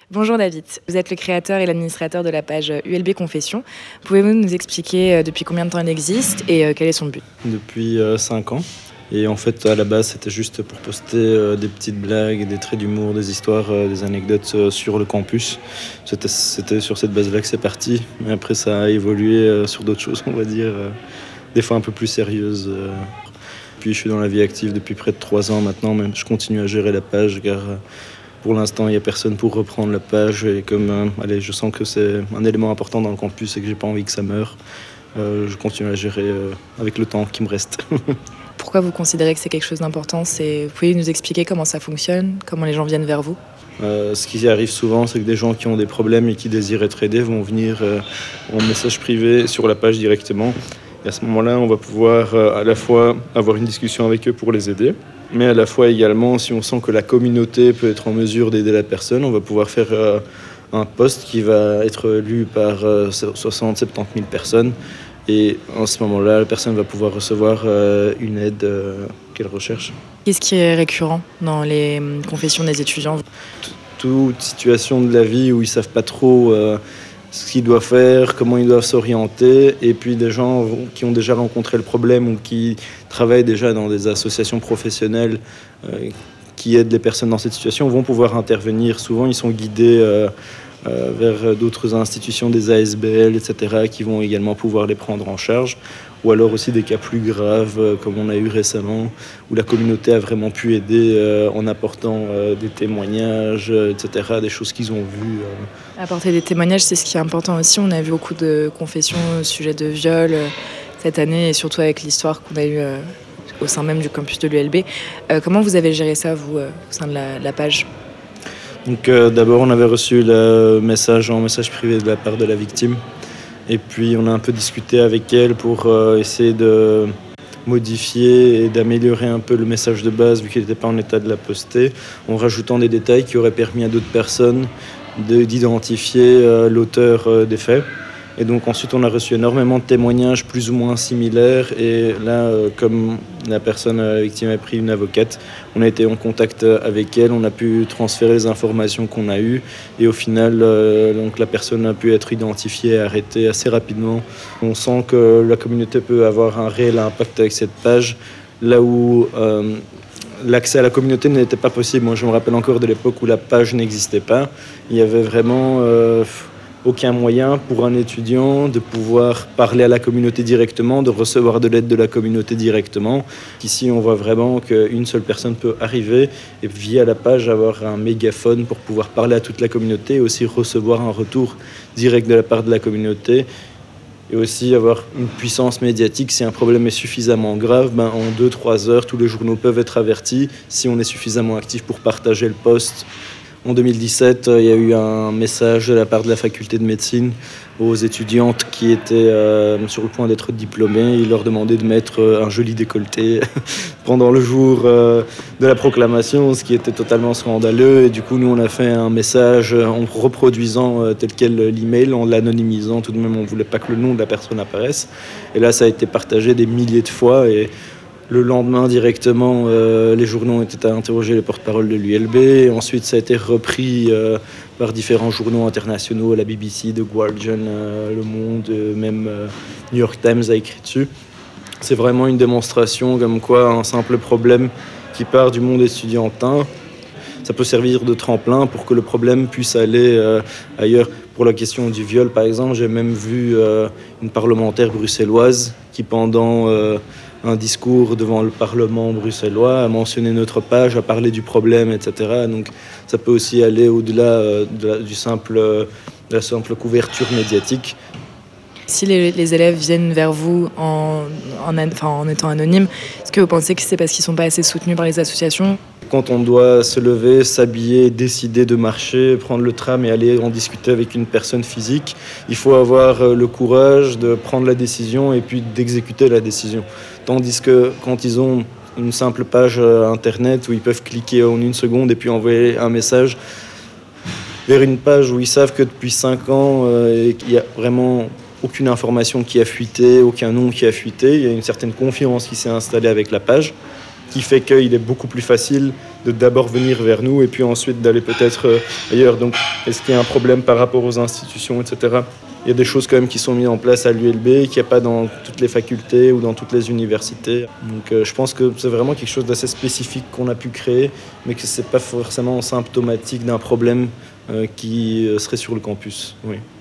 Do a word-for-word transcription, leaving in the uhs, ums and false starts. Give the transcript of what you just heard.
Bonjour David, vous êtes le créateur et l'administrateur de la page U L B Confession. Pouvez-vous nous expliquer depuis combien de temps elle existe et quel est son but ? Depuis cinq ans. Et en fait, à la base, c'était juste pour poster euh, des petites blagues, des traits d'humour, des histoires, euh, des anecdotes euh, sur le campus. C'était, c'était sur cette base-là que c'est parti. Mais après, ça a évolué euh, sur d'autres choses, on va dire, euh, des fois un peu plus sérieuses. Euh. Puis, je suis dans la vie active depuis près de trois ans maintenant, mais je continue à gérer la page, car euh, pour l'instant, il n'y a personne pour reprendre la page. Et comme euh, allez, je sens que c'est un élément important dans le campus et que j'ai pas envie que ça meure, euh, je continue à gérer euh, avec le temps qui me reste. Pourquoi vous considérez que c'est quelque chose d'important ? C'est... Vous pouvez nous expliquer comment ça fonctionne, comment les gens viennent vers vous ? euh, Ce qui arrive souvent, c'est que des gens qui ont des problèmes et qui désirent être aidés vont venir euh, en message privé sur la page directement. Et à ce moment-là, on va pouvoir euh, à la fois avoir une discussion avec eux pour les aider, mais à la fois également, si on sent que la communauté peut être en mesure d'aider la personne, on va pouvoir faire euh, un post qui va être lu par euh, soixante à soixante-dix mille personnes. Et en ce moment-là, la personne va pouvoir recevoir euh, une aide euh, qu'elle recherche. Qu'est-ce qui est récurrent dans les confessions des étudiants ? Toute situation de la vie où ils ne savent pas trop euh, ce qu'ils doivent faire, comment ils doivent s'orienter. Et puis des gens qui ont déjà rencontré le problème ou qui travaillent déjà dans des associations professionnelles euh, qui aident les personnes dans cette situation vont pouvoir intervenir. Souvent, ils sont guidés Euh, Euh, vers d'autres institutions, des A S B L, et cetera, qui vont également pouvoir les prendre en charge. Ou alors aussi des cas plus graves, euh, comme on a eu récemment, où la communauté a vraiment pu aider euh, en apportant euh, des témoignages, euh, et cetera, des choses qu'ils ont vues. Euh. Apporter des témoignages, c'est ce qui est important aussi. On a vu beaucoup de confessions au sujet de viol euh, cette année, et surtout avec l'histoire qu'on a eue euh, au sein même du campus de l'U L B. Euh, comment vous avez géré ça, vous, euh, au sein de la, la page ? Donc euh, d'abord, on avait reçu le message en message privé de la part de la victime. Et puis, on a un peu discuté avec elle pour euh, essayer de modifier et d'améliorer un peu le message de base, vu qu'elle n'était pas en état de la poster, en rajoutant des détails qui auraient permis à d'autres personnes de, d'identifier euh, l'auteur euh, des faits. Et donc ensuite, on a reçu énormément de témoignages plus ou moins similaires. Et là, euh, comme la personne, la victime, a pris une avocate, on a été en contact avec elle, on a pu transférer les informations qu'on a eues. Et au final, euh, donc, la personne a pu être identifiée et arrêtée assez rapidement. On sent que la communauté peut avoir un réel impact avec cette page, là où euh, l'accès à la communauté n'était pas possible. Moi, je me rappelle encore de l'époque où la page n'existait pas. Il y avait vraiment Euh, aucun moyen pour un étudiant de pouvoir parler à la communauté directement, de recevoir de l'aide de la communauté directement. Ici, on voit vraiment qu'une seule personne peut arriver et via la page avoir un mégaphone pour pouvoir parler à toute la communauté et aussi recevoir un retour direct de la part de la communauté. Et aussi avoir une puissance médiatique. Si un problème est suffisamment grave, ben en deux à trois heures, tous les journaux peuvent être avertis si on est suffisamment actif pour partager le post. En deux mille dix-sept, il y a eu un message de la part de la faculté de médecine aux étudiantes qui étaient euh, sur le point d'être diplômées. Ils leur demandaient de mettre un joli décolleté pendant le jour euh, de la proclamation, ce qui était totalement scandaleux. Et du coup, nous, on a fait un message en reproduisant euh, tel quel l'email, en l'anonymisant. Tout de même, on ne voulait pas que le nom de la personne apparaisse. Et là, ça a été partagé des milliers de fois. Et le lendemain, directement, euh, les journaux ont été à interroger les porte-paroles de l'U L B. Et ensuite, ça a été repris euh, par différents journaux internationaux, la B B C, The Guardian, euh, Le Monde, euh, même euh, New York Times a écrit dessus. C'est vraiment une démonstration comme quoi un simple problème qui part du monde estudiantin, ça peut servir de tremplin pour que le problème puisse aller euh, ailleurs. Pour la question du viol, par exemple, j'ai même vu euh, une parlementaire bruxelloise qui, pendant euh, un discours devant le Parlement bruxellois, a mentionné notre page, a parlé du problème, et cetera. Donc ça peut aussi aller au-delà euh, de, la, du simple, euh, de la simple couverture médiatique. Si les, les élèves viennent vers vous en, en, enfin, en étant anonymes, est-ce que vous pensez que c'est parce qu'ils ne sont pas assez soutenus par les associations ? Quand on doit se lever, s'habiller, décider de marcher, prendre le tram et aller en discuter avec une personne physique, il faut avoir le courage de prendre la décision et puis d'exécuter la décision. Tandis que quand ils ont une simple page internet où ils peuvent cliquer en une seconde et puis envoyer un message vers une page où ils savent que depuis cinq ans, euh, il y a vraiment aucune information qui a fuité, aucun nom qui a fuité, il y a une certaine confiance qui s'est installée avec la page. qui fait qu'il est beaucoup plus facile de d'abord venir vers nous et puis ensuite d'aller peut-être euh, ailleurs. Donc, est-ce qu'il y a un problème par rapport aux institutions, et cetera. Il y a des choses quand même qui sont mises en place à l'U L B, qu'il n'y a pas dans toutes les facultés ou dans toutes les universités. Donc euh, je pense que c'est vraiment quelque chose d'assez spécifique qu'on a pu créer, mais que ce n'est pas forcément symptomatique d'un problème euh, qui serait sur le campus. Oui.